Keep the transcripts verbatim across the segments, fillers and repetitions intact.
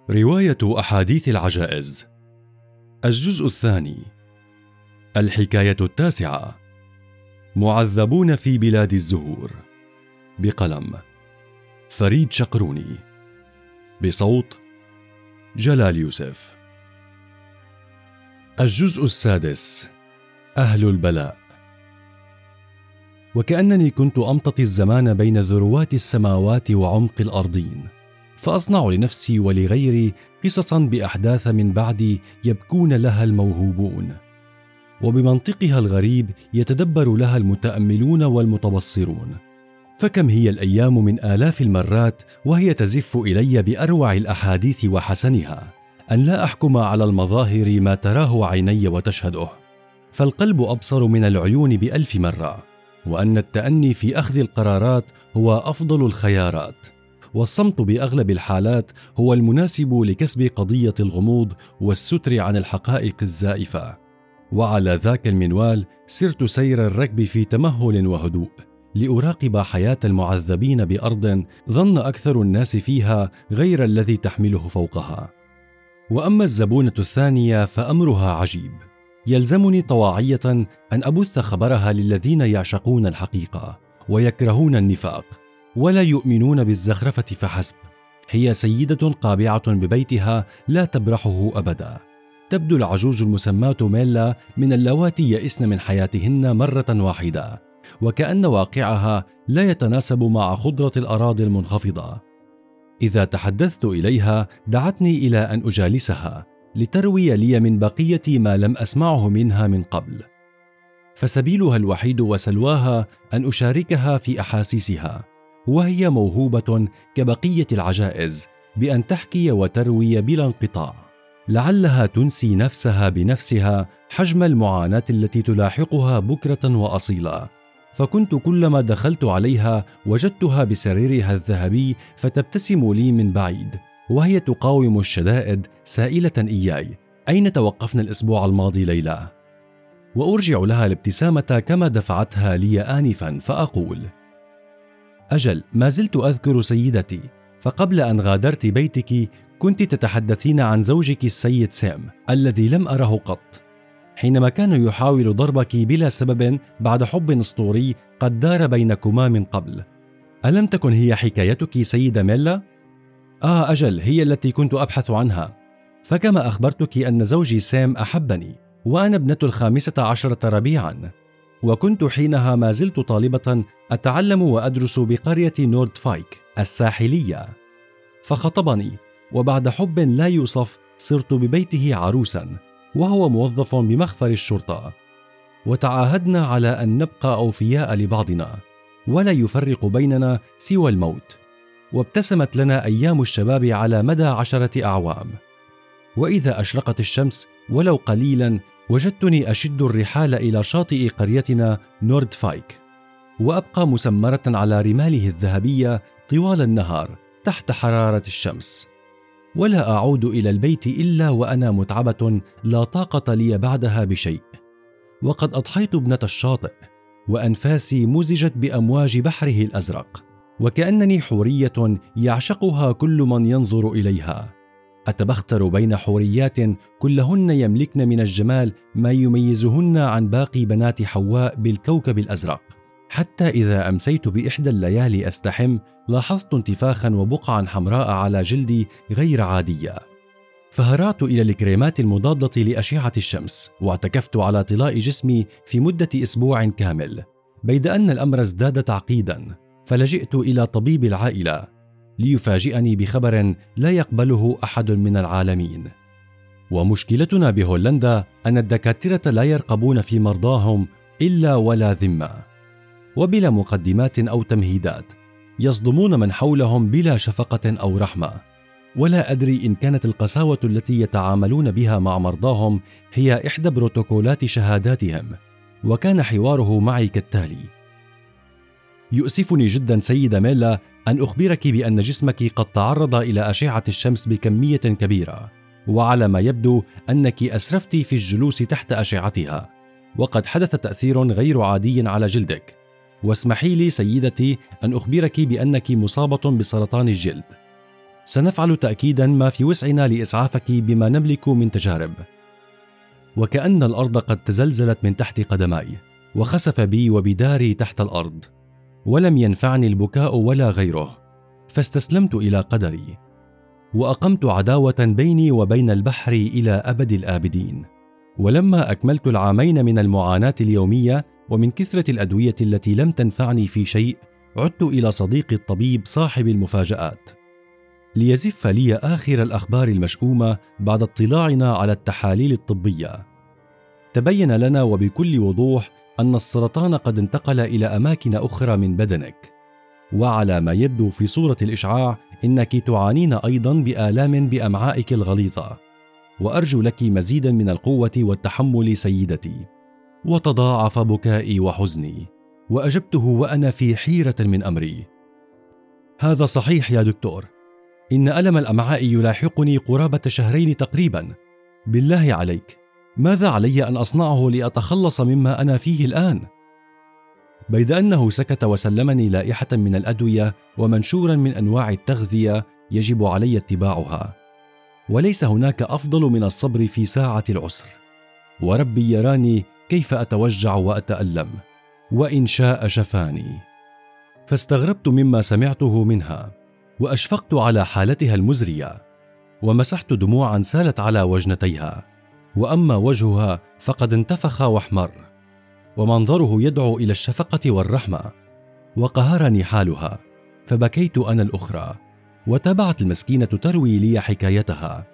رواية أحاديث العجائز، الجزء الثاني، الحكاية التاسعة، معذبون في بلاد الزهور، بقلم فريد شقروني، بصوت جلال يوسف. الجزء السادس، أهل البلاء. وكأنني كنت أمتطي الزمان بين ذروات السماوات وعمق الأرضين، فأصنع لنفسي ولغيري قصصا بأحداث من بعدي يبكون لها الموهوبون، وبمنطقها الغريب يتدبر لها المتأملون والمتبصرون. فكم هي الأيام من آلاف المرات وهي تزف إلي بأروع الأحاديث وحسنها، أن لا أحكم على المظاهر ما تراه عيني وتشهده، فالقلب أبصر من العيون بألف مرة، وأن التأني في أخذ القرارات هو أفضل الخيارات، والصمت بأغلب الحالات هو المناسب لكسب قضية الغموض والستر عن الحقائق الزائفة. وعلى ذاك المنوال سرت سير الركب في تمهل وهدوء، لأراقب حياة المعذبين بأرض ظن أكثر الناس فيها غير الذي تحمله فوقها. وأما الزبونة الثانية فأمرها عجيب، يلزمني طواعية أن أبث خبرها للذين يعشقون الحقيقة ويكرهون النفاق ولا يؤمنون بالزخرفة فحسب. هي سيدة قابعة ببيتها لا تبرحه أبدا. تبدو العجوز المسماة ميلا من اللواتي يئسن من حياتهن مرة واحدة، وكأن واقعها لا يتناسب مع خضرة الأراضي المنخفضة. إذا تحدثت إليها دعتني إلى أن أجالسها لتروي لي من بقية ما لم أسمعه منها من قبل، فسبيلها الوحيد وسلواها أن أشاركها في أحاسيسها، وهي موهوبة كبقية العجائز بأن تحكي وتروي بلا انقطاع، لعلها تنسي نفسها بنفسها حجم المعاناة التي تلاحقها بكرة وأصيلا. فكنت كلما دخلت عليها وجدتها بسريرها الذهبي فتبتسم لي من بعيد وهي تقاوم الشدائد سائلة إياي: أين توقفنا الأسبوع الماضي ليلى؟ وأرجع لها الابتسامة كما دفعتها لي آنفا فأقول: أجل، ما زلت أذكر سيدتي، فقبل أن غادرت بيتك كنت تتحدثين عن زوجك السيد سام الذي لم أره قط، حينما كان يحاول ضربك بلا سبب بعد حب أسطوري قد دار بينكما من قبل. ألم تكن هي حكايتك سيدة ميلا؟ آه أجل، هي التي كنت أبحث عنها. فكما أخبرتك أن زوجي سام أحبني وأنا ابنة الخامسة عشرة ربيعا، وكنت حينها ما زلت طالبة أتعلم وأدرس بقرية نوردفايك الساحلية، فخطبني، وبعد حب لا يوصف صرت ببيته عروسا وهو موظف بمخفر الشرطة، وتعاهدنا على أن نبقى أوفياء لبعضنا ولا يفرق بيننا سوى الموت. وابتسمت لنا أيام الشباب على مدى عشرة أعوام، وإذا أشرقت الشمس ولو قليلا وجدتني أشد الرحال إلى شاطئ قريتنا نوردفايك، وأبقى مسمرة على رماله الذهبية طوال النهار تحت حرارة الشمس، ولا أعود إلى البيت إلا وأنا متعبة لا طاقة لي بعدها بشيء، وقد أضحيت ابنة الشاطئ وأنفاسي مزجت بأمواج بحره الأزرق، وكأنني حورية يعشقها كل من ينظر إليها. أتبختر بين حوريات كلهن يملكن من الجمال ما يميزهن عن باقي بنات حواء بالكوكب الأزرق، حتى إذا أمسيت بإحدى الليالي أستحم لاحظت انتفاخا وبقعا حمراء على جلدي غير عادية، فهرعت إلى الكريمات المضادة لأشعة الشمس واعتكفت على طلاء جسمي في مدة أسبوع كامل، بيد أن الأمر ازداد تعقيدا، فلجئت إلى طبيب العائلة ليفاجئني بخبر لا يقبله أحد من العالمين. ومشكلتنا بهولندا أن الدكاترة لا يرقبون في مرضاهم إلا ولا ذمة، وبلا مقدمات أو تمهيدات، يصدمون من حولهم بلا شفقة أو رحمة. ولا أدري إن كانت القساوة التي يتعاملون بها مع مرضاهم هي إحدى بروتوكولات شهاداتهم. وكان حواره معي كالتالي: يؤسفني جدا سيدة ميلا أن أخبرك بأن جسمك قد تعرض إلى أشعة الشمس بكمية كبيرة، وعلى ما يبدو أنك أسرفت في الجلوس تحت أشعتها، وقد حدث تأثير غير عادي على جلدك. واسمحي لي سيدتي أن أخبرك بأنك مصابة بسرطان الجلد. سنفعل تأكيدا ما في وسعنا لإسعافك بما نملك من تجارب. وكأن الأرض قد تزلزلت من تحت قدماي، وخسف بي وبداري تحت الأرض، ولم ينفعني البكاء ولا غيره، فاستسلمت إلى قدري، وأقمت عداوة بيني وبين البحر إلى أبد الآبدين. ولما أكملت العامين من المعاناة اليومية ومن كثرة الأدوية التي لم تنفعني في شيء، عدت إلى صديقي الطبيب صاحب المفاجآت ليزف لي آخر الأخبار المشؤومة بعد اطلاعنا على التحاليل الطبية. تبين لنا وبكل وضوح أن السرطان قد انتقل إلى أماكن أخرى من بدنك، وعلى ما يبدو في صورة الإشعاع إنك تعانين أيضا بآلام بأمعائك الغليظة، وأرجو لك مزيدا من القوة والتحمل سيدتي. وتضاعف بكائي وحزني، وأجبته وأنا في حيرة من أمري: هذا صحيح يا دكتور، إن ألم الأمعاء يلاحقني قرابة شهرين تقريبا. بالله عليك، ماذا علي أن أصنعه لأتخلص مما أنا فيه الآن؟ بيد أنه سكت وسلمني لائحة من الأدوية ومنشورا من أنواع التغذية يجب علي اتباعها، وليس هناك أفضل من الصبر في ساعة العسر، وربي يراني كيف أتوجع وأتألم، وإن شاء شفاني. فاستغربت مما سمعته منها، وأشفقت على حالتها المزرية، ومسحت دموعا سالت على وجنتيها، وأما وجهها فقد انتفخ واحمر، ومنظره يدعو إلى الشفقة والرحمة. وقهرني حالها، فبكيت أنا الأخرى، وتابعت المسكينة تروي لي حكايتها.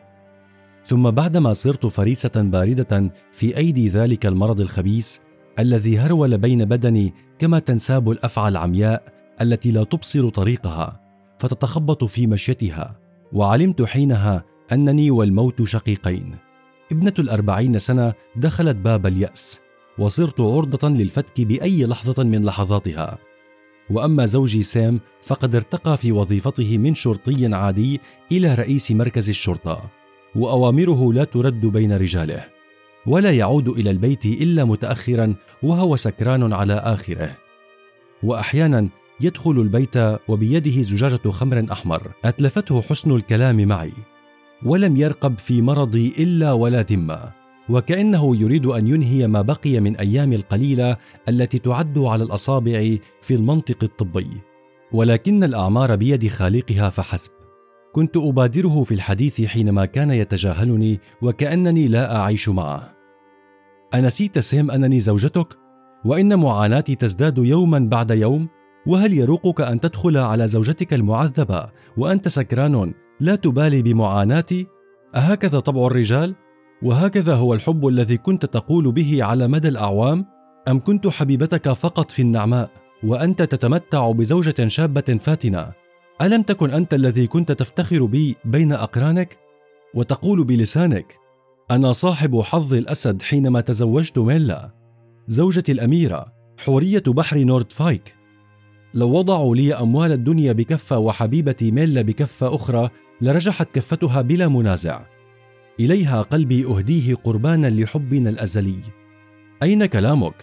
ثم بعدما صرت فريسة باردة في أيدي ذلك المرض الخبيث الذي هرول بين بدني كما تنساب الأفعى العمياء التي لا تبصر طريقها فتتخبط في مشيتها، وعلمت حينها أنني والموت شقيقين. ابنة الأربعين سنة دخلت باب اليأس، وصرت عرضة للفتك بأي لحظة من لحظاتها. وأما زوجي سام فقد ارتقى في وظيفته من شرطي عادي إلى رئيس مركز الشرطة، وأوامره لا ترد بين رجاله، ولا يعود إلى البيت إلا متأخرا وهو سكران على آخره. وأحيانا يدخل البيت وبيده زجاجة خمر أحمر أتلفته حسن الكلام معي، ولم يرقب في مرضي إلا ولا ذمة، وكأنه يريد أن ينهي ما بقي من أيام القليلة التي تعد على الأصابع في المنطق الطبي، ولكن الأعمار بيد خالقها فحسب. كنت أبادره في الحديث حينما كان يتجاهلني وكأنني لا أعيش معه: أنسيت سام أنني زوجتك؟ وإن معاناتي تزداد يوما بعد يوم؟ وهل يروقك أن تدخل على زوجتك المعذبة وأنت سكران لا تبالي بمعاناتي؟ أهكذا طبع الرجال؟ وهكذا هو الحب الذي كنت تقول به على مدى الأعوام؟ أم كنت حبيبتك فقط في النعماء وأنت تتمتع بزوجة شابة فاتنة؟ ألم تكن أنت الذي كنت تفتخر بي بين أقرانك وتقول بلسانك: أنا صاحب حظ الأسد حينما تزوجت ميلا، زوجتي الأميرة، حورية بحر نوردفايك؟ لو وضعوا لي أموال الدنيا بكفة وحبيبتي ميلا بكفة أخرى لرجحت كفتها بلا منازع. إليها قلبي أهديه قربانا لحبنا الأزلي. أين كلامك؟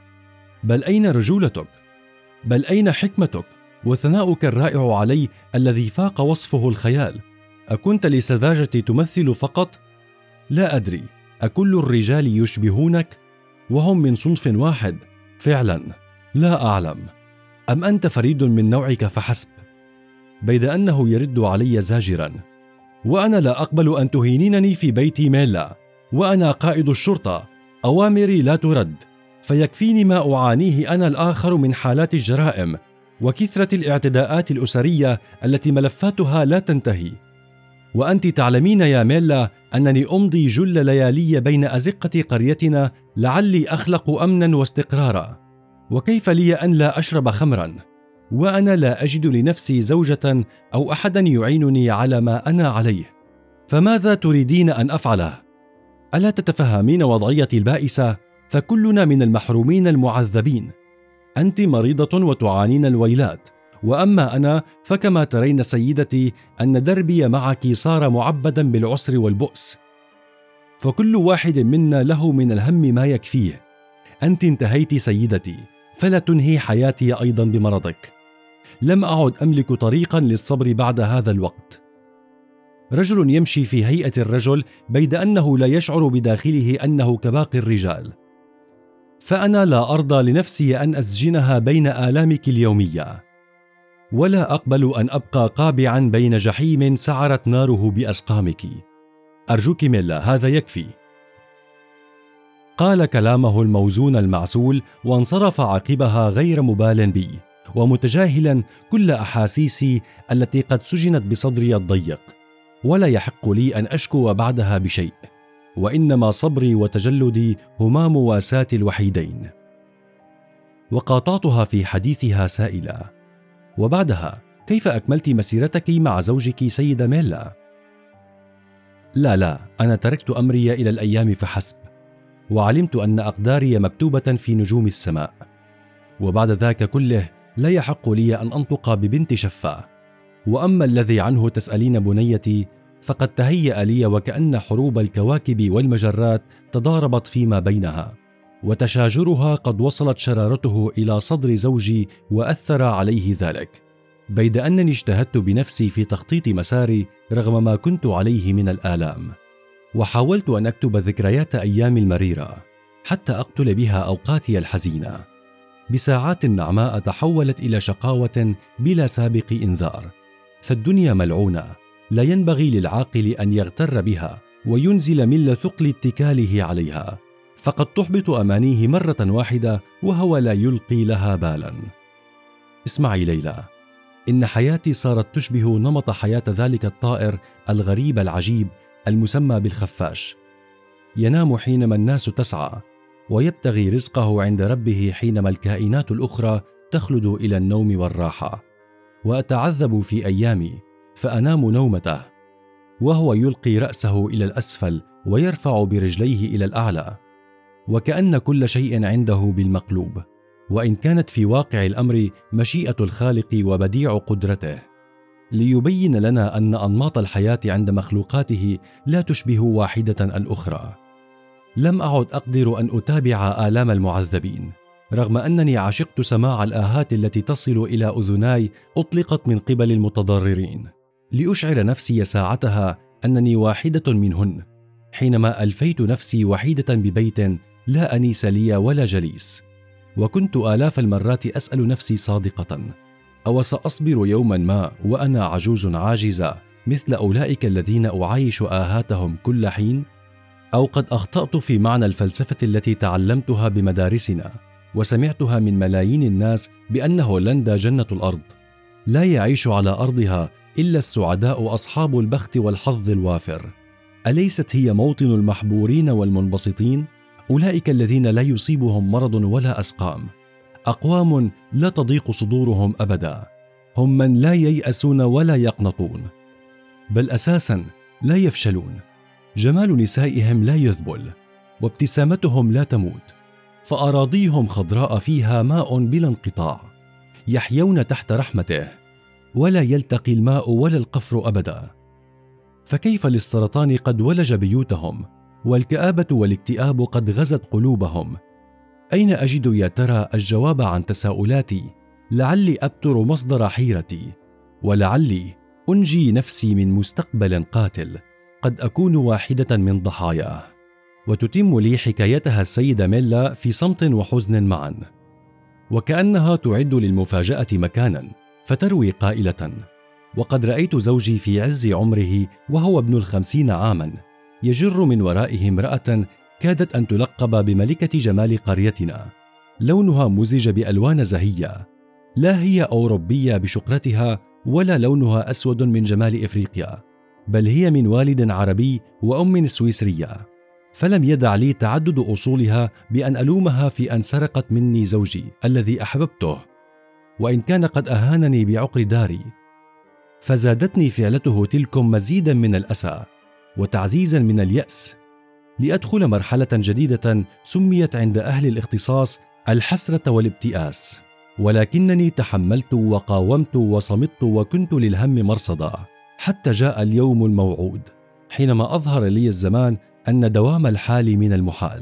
بل أين رجولتك؟ بل أين حكمتك وثناؤك الرائع علي الذي فاق وصفه الخيال؟ أكنت لسذاجتي تمثل فقط؟ لا أدري، أكل الرجال يشبهونك وهم من صنف واحد؟ فعلا لا أعلم. أم أنت فريد من نوعك فحسب؟ بيد أنه يرد علي زاجرا: وأنا لا أقبل أن تهينينني في بيتي ميلا، وأنا قائد الشرطة، أوامري لا ترد، فيكفيني ما أعانيه أنا الآخر من حالات الجرائم وكثرة الاعتداءات الأسرية التي ملفاتها لا تنتهي. وأنت تعلمين يا ميلا أنني أمضي جل ليالي بين أزقة قريتنا لعلي أخلق أمنا واستقرارا، وكيف لي أن لا أشرب خمرا وأنا لا أجد لنفسي زوجة أو أحدا يعينني على ما أنا عليه؟ فماذا تريدين أن أفعله؟ ألا تتفهمين وضعيتي البائسة؟ فكلنا من المحرومين المعذبين. أنت مريضة وتعانين الويلات، وأما أنا فكما ترين سيدتي أن دربي معك صار معبدا بالعسر والبؤس، فكل واحد منا له من الهم ما يكفيه. أنت انتهيت سيدتي، فلا تنهي حياتي أيضا بمرضك. لم أعد أملك طريقا للصبر بعد هذا الوقت، رجل يمشي في هيئة الرجل بيد أنه لا يشعر بداخله أنه كباقي الرجال. فأنا لا أرضى لنفسي أن أسجنها بين آلامك اليومية، ولا أقبل أن أبقى قابعا بين جحيم سعرت ناره بأسقامك. أرجوك ميلا، هذا يكفي. قال كلامه الموزون المعسول وانصرف عقبها غير مبال بي، ومتجاهلا كل أحاسيسي التي قد سجنت بصدري الضيق، ولا يحق لي أن أشكو بعدها بشيء، وإنما صبري وتجلدي هما مواساتي الوحيدين. وقاطعتها في حديثها سائلة: وبعدها كيف أكملت مسيرتك مع زوجك سيدة ميلا؟ لا لا، أنا تركت أمري إلى الأيام فحسب، وعلمت أن أقداري مكتوبة في نجوم السماء، وبعد ذاك كله لا يحق لي أن أنطق ببنت شفا. وأما الذي عنه تسألين بنيتي فقد تهيأ لي وكأن حروب الكواكب والمجرات تضاربت فيما بينها، وتشاجرها قد وصلت شرارته إلى صدر زوجي وأثر عليه ذلك، بيد أنني اجتهدت بنفسي في تخطيط مساري رغم ما كنت عليه من الآلام، وحاولت أن أكتب ذكريات أيامي المريرة حتى أقتل بها أوقاتي الحزينة. بساعات نعماء تحولت إلى شقاوة بلا سابق إنذار، فالدنيا ملعونة، لا ينبغي للعاقل أن يغتر بها وينزل من ثقل اتكاله عليها، فقد تحبط أمانيه مرة واحدة وهو لا يلقي لها بالا. اسمعي ليلى، إن حياتي صارت تشبه نمط حياة ذلك الطائر الغريب العجيب المسمى بالخفاش، ينام حينما الناس تسعى، ويبتغي رزقه عند ربه حينما الكائنات الأخرى تخلد إلى النوم والراحة. وأتعذب في أيامي فأنام نومته، وهو يلقي رأسه إلى الأسفل ويرفع برجليه إلى الأعلى، وكأن كل شيء عنده بالمقلوب، وإن كانت في واقع الأمر مشيئة الخالق وبديع قدرته، ليبين لنا أن أنماط الحياة عند مخلوقاته لا تشبه واحدة الأخرى. لم أعد أقدر أن أتابع آلام المعذبين، رغم أنني عشقت سماع الآهات التي تصل إلى أذناي أطلقت من قبل المتضررين، لأشعر نفسي ساعتها أنني واحدة منهن، حينما ألفيت نفسي وحيدة ببيت لا أنيس لي ولا جليس. وكنت آلاف المرات أسأل نفسي صادقة: أو سأصبر يوما ما وأنا عجوز عاجزة مثل أولئك الذين أعايش آهاتهم كل حين؟ أو قد أخطأت في معنى الفلسفة التي تعلمتها بمدارسنا وسمعتها من ملايين الناس بأن هولندا جنة الأرض، لا يعيش على أرضها إلا السعداء أصحاب البخت والحظ الوافر. أليست هي موطن المحبورين والمنبسطين؟ أولئك الذين لا يصيبهم مرض ولا أسقام، أقوام لا تضيق صدورهم أبدا، هم من لا ييأسون ولا يقنطون، بل أساسا لا يفشلون. جمال نسائهم لا يذبل، وابتسامتهم لا تموت، فأراضيهم خضراء فيها ماء بلا انقطاع، يحيون تحت رحمته، ولا يلتقي الماء ولا القفر أبدا. فكيف للسرطان قد ولج بيوتهم، والكآبة والاكتئاب قد غزت قلوبهم؟ أين أجد يا ترى الجواب عن تساؤلاتي؟ لعلي أبتر مصدر حيرتي، ولعلي أنجي نفسي من مستقبل قاتل قد أكون واحدة من ضحاياه. وتتم لي حكايتها السيدة ميلا في صمت وحزن معا، وكأنها تعد للمفاجأة مكانا، فتروي قائلة: وقد رأيت زوجي في عز عمره وهو ابن الخمسين عاما يجر من ورائه امرأة كادت أن تلقب بملكة جمال قريتنا، لونها مزج بألوان زهية، لا هي أوروبية بشقرتها ولا لونها أسود من جمال إفريقيا، بل هي من والد عربي وأم سويسرية. فلم يدع لي تعدد أصولها بأن ألومها في أن سرقت مني زوجي الذي أحببته، وإن كان قد أهانني بعقر داري. فزادتني فعلته تلكم مزيدا من الأسى وتعزيزا من اليأس، لأدخل مرحلة جديدة سميت عند أهل الاختصاص الحسرة والابتئاس. ولكنني تحملت وقاومت وصمت وكنت للهم مرصدا، حتى جاء اليوم الموعود، حينما أظهر لي الزمان أن دوام الحال من المحال،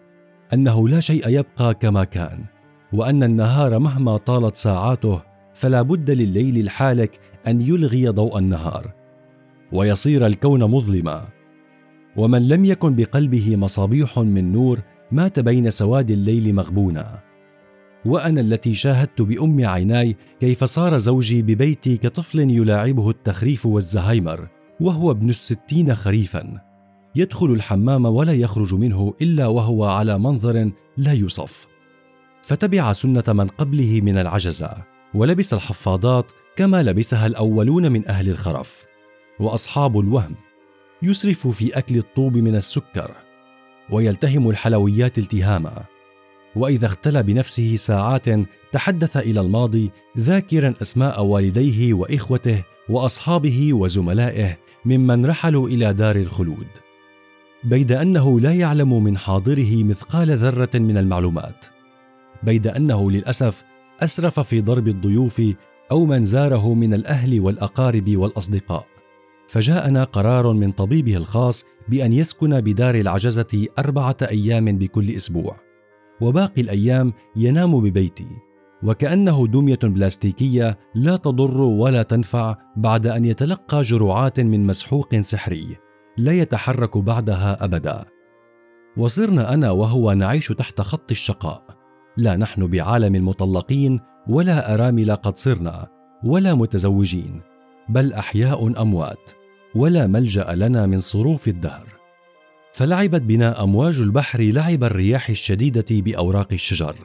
أنه لا شيء يبقى كما كان، وأن النهار مهما طالت ساعاته فلا بد لليل الحالك أن يلغي ضوء النهار. ويصير الكون مظلما. ومن لم يكن بقلبه مصابيح من نور مات بين سواد الليل مغبونا. وأنا التي شاهدت بأم عيناي كيف صار زوجي ببيتي كطفل يلاعبه التخريف والزهايمر وهو ابن الستين خريفا، يدخل الحمام ولا يخرج منه إلا وهو على منظر لا يوصف. فتبع سنة من قبله من العجزة، ولبس الحفاضات كما لبسها الأولون من أهل الخرف. وأصحاب الوهم يسرف في أكل الطوب من السكر، ويلتهم الحلويات التهاما. وإذا اختلى بنفسه ساعات تحدث إلى الماضي ذاكرا أسماء والديه وإخوته وأصحابه وزملائه ممن رحلوا إلى دار الخلود، بيد أنه لا يعلم من حاضره مثقال ذرة من المعلومات، بيد أنه للأسف أسرف في ضرب الضيوف أو من زاره من الأهل والأقارب والأصدقاء. فجاءنا قرار من طبيبه الخاص بأن يسكن بدار العجزة أربعة أيام بكل أسبوع، وباقي الأيام ينام ببيتي، وكأنه دمية بلاستيكية لا تضر ولا تنفع بعد أن يتلقى جرعات من مسحوق سحري لا يتحرك بعدها أبدا. وصرنا أنا وهو نعيش تحت خط الشقاء، لا نحن بعالم المطلقين ولا أرامل قد صرنا ولا متزوجين، بل أحياء أموات، ولا ملجأ لنا من صروف الدهر. فلعبت بنا أمواج البحر لعب الرياح الشديدة بأوراق الشجر.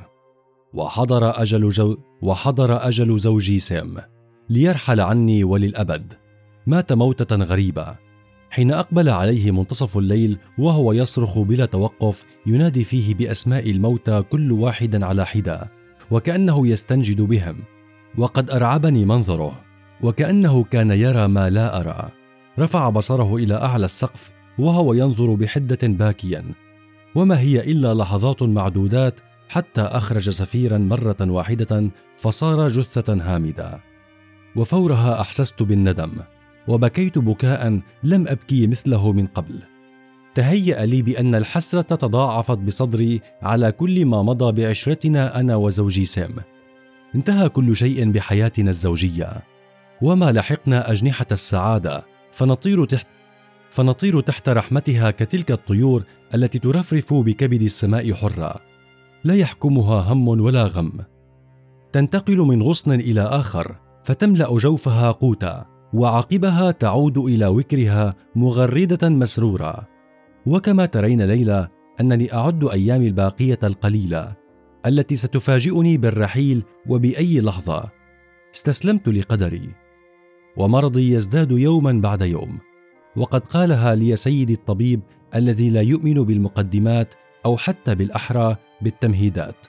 وحضر أجل, جو وحضر أجل زوجي سام ليرحل عني وللأبد. مات موتة غريبة حين أقبل عليه منتصف الليل وهو يصرخ بلا توقف ينادي فيه بأسماء الموتى كل واحد على حدة، وكأنه يستنجد بهم. وقد أرعبني منظره، وكأنه كان يرى ما لا أرى. رفع بصره إلى أعلى السقف وهو ينظر بحدة باكيا، وما هي إلا لحظات معدودات حتى أخرج سفيرا مرة واحدة فصار جثة هامدة. وفورها أحسست بالندم، وبكيت بكاء لم أبكي مثله من قبل. تهيأ لي بأن الحسرة تضاعفت بصدري على كل ما مضى بعشرتنا أنا وزوجي سام. انتهى كل شيء بحياتنا الزوجية، وما لحقنا أجنحة السعادة، فنطير تحت فنطير تحت رحمتها كتلك الطيور التي ترفرف بكبد السماء حرة، لا يحكمها هم ولا غم. تنتقل من غصن إلى آخر فتملأ جوفها قوتا، وعقبها تعود إلى وكرها مغردة مسرورة. وكما ترين ليلى أنني أعد أيامي الباقية القليلة التي ستفاجئني بالرحيل وبأي لحظة. استسلمت لقدري، ومرضي يزداد يوما بعد يوم. وقد قالها لي سيدي الطبيب الذي لا يؤمن بالمقدمات أو حتى بالأحرى بالتمهيدات: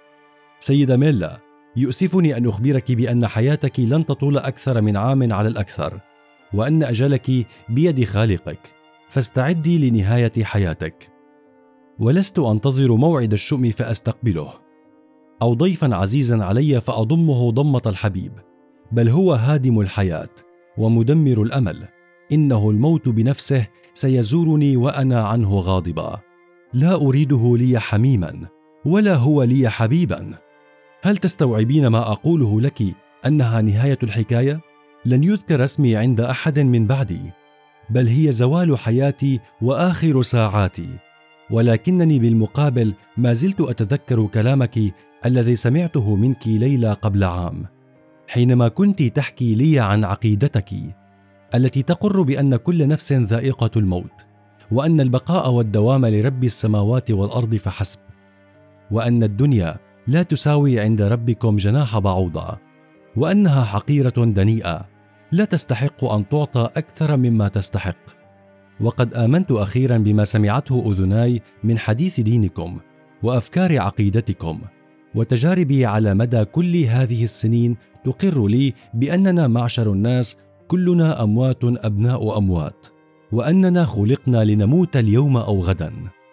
سيدة ميلا، يؤسفني أن أخبرك بأن حياتك لن تطول أكثر من عام على الأكثر، وأن أجلك بيد خالقك، فاستعدي لنهاية حياتك. ولست أنتظر موعد الشؤم فأستقبله، أو ضيفا عزيزا علي فأضمه ضمة الحبيب، بل هو هادم الحياة ومدمر الأمل. إنه الموت بنفسه سيزورني وأنا عنه غاضبا. لا أريده لي حميما، ولا هو لي حبيبا. هل تستوعبين ما أقوله لك أنها نهاية الحكاية؟ لن يذكر اسمي عند أحد من بعدي، بل هي زوال حياتي وآخر ساعاتي. ولكنني بالمقابل ما زلت أتذكر كلامك الذي سمعته منك ليلى قبل عام، حينما كنت تحكي لي عن عقيدتك التي تقر بأن كل نفس ذائقة الموت، وأن البقاء والدوام لرب السماوات والأرض فحسب، وأن الدنيا لا تساوي عند ربكم جناح بعوضة، وأنها حقيرة دنيئة لا تستحق أن تعطى أكثر مما تستحق. وقد آمنت أخيرا بما سمعته أذناي من حديث دينكم وأفكار عقيدتكم، وتجاربي على مدى كل هذه السنين تقر لي بأننا معشر الناس كلنا أموات أبناء أموات، وأننا خلقنا لنموت اليوم أو غدا،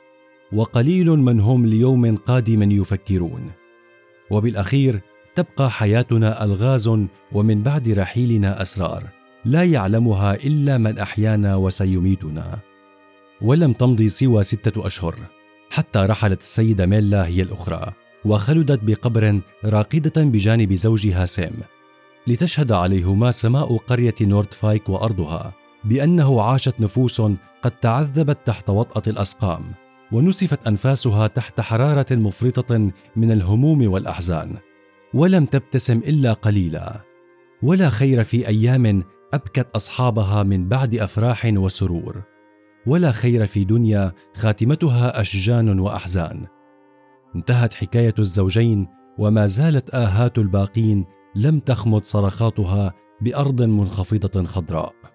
وقليل من هم ليوم قادم يفكرون. وبالأخير تبقى حياتنا ألغاز، ومن بعد رحيلنا أسرار لا يعلمها إلا من أحيانا وسيميتنا. ولم تمضي سوى ستة أشهر حتى رحلت السيدة ميلا هي الأخرى، وخلدت بقبر راقدة بجانب زوجها سام، لتشهد عليهما سماء قرية نوردفايك وأرضها، بأنه عاشت نفوس قد تعذبت تحت وطأة الأسقام، ونسفت أنفاسها تحت حرارة مفرطة من الهموم والأحزان، ولم تبتسم إلا قليلا. ولا خير في أيام أبكت أصحابها من بعد أفراح وسرور، ولا خير في دنيا خاتمتها أشجان وأحزان. انتهت حكاية الزوجين، وما زالت آهات الباقين لم تخمد صرخاتها بأرض منخفضة خضراء.